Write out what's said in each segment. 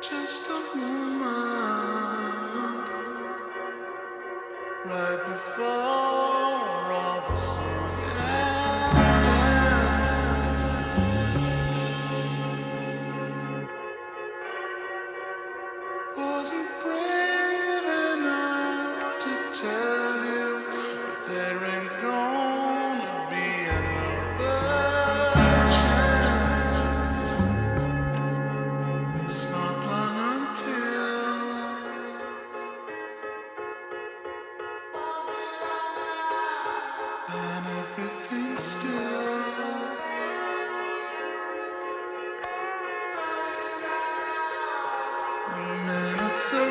Just a moment right before all the sun ends. Wasn't brave enough to tell you, but there ain't gonna be another chance. It's not long until and everything's still. The minutes are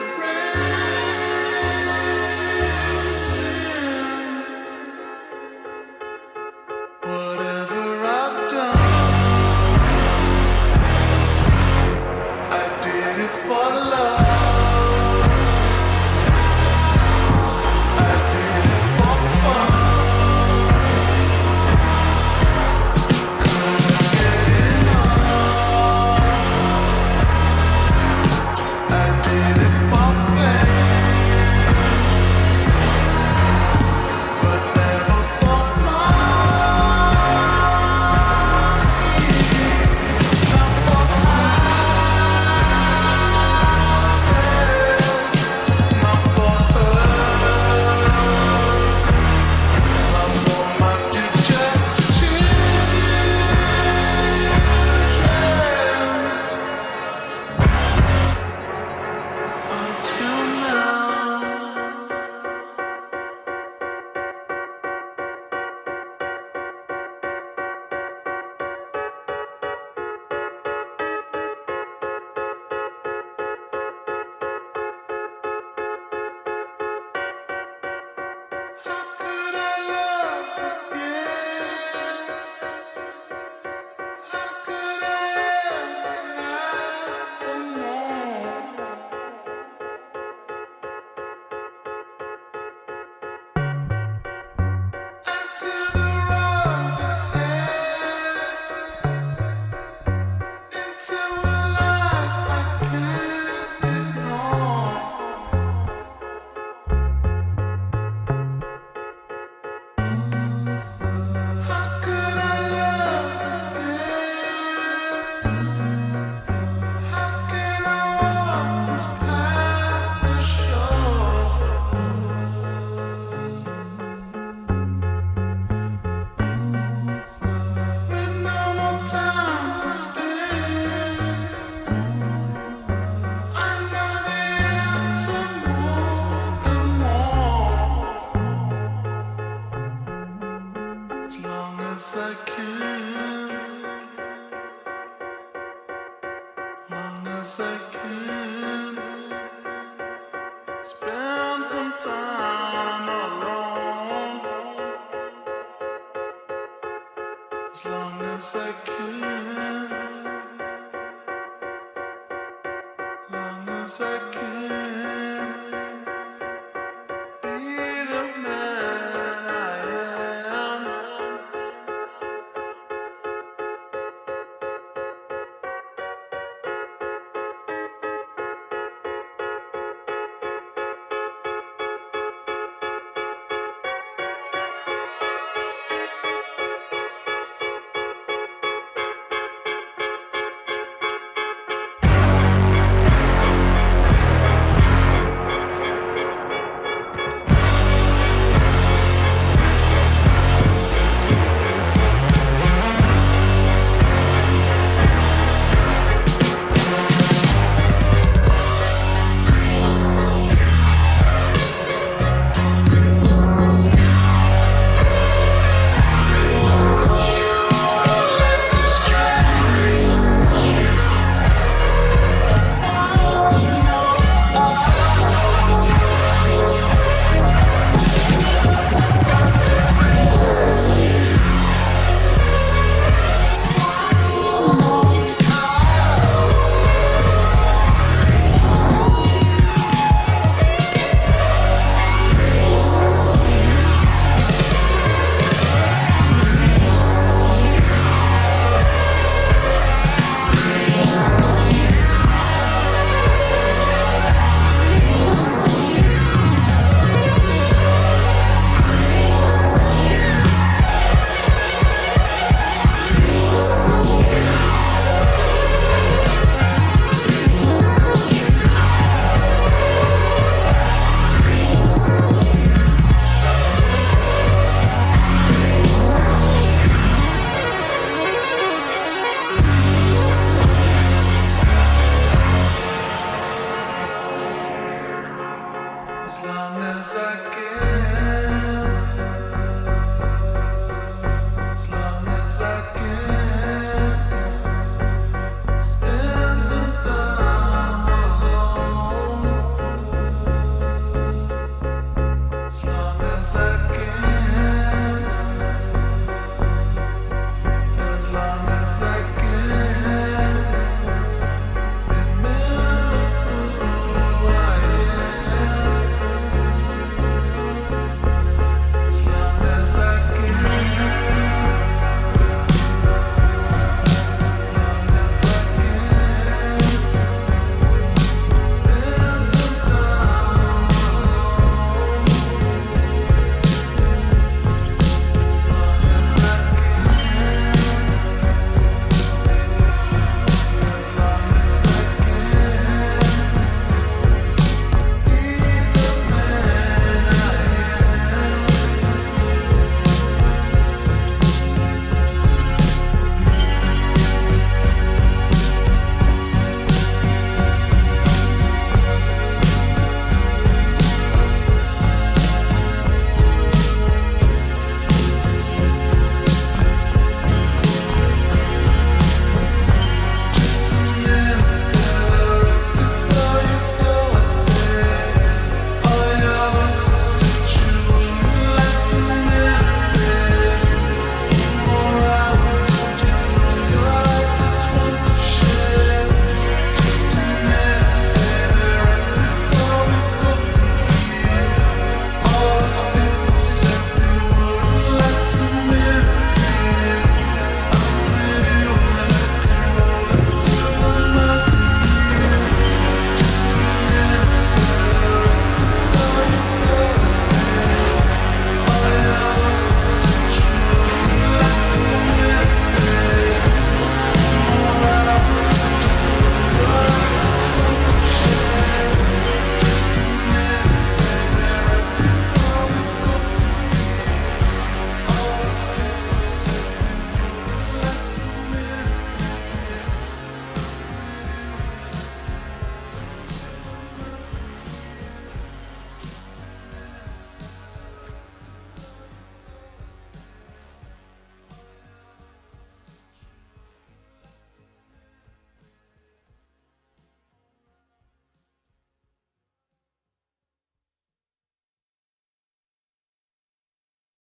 racing. Whatever I've done, I did it for love. I did it for fun. Couldn't get enough. I did it for fame, but never for money. Not for houses, not for her, not for my future children. Until now. How could I love again? How could I ever ask for more? Into the road ahead, into a life I can't ignore. How could I love again? How can I walk this path for sure? With no more time to spend, I know the answer more and more. As long as I can, long as I can, spend some time alone. As long as I can.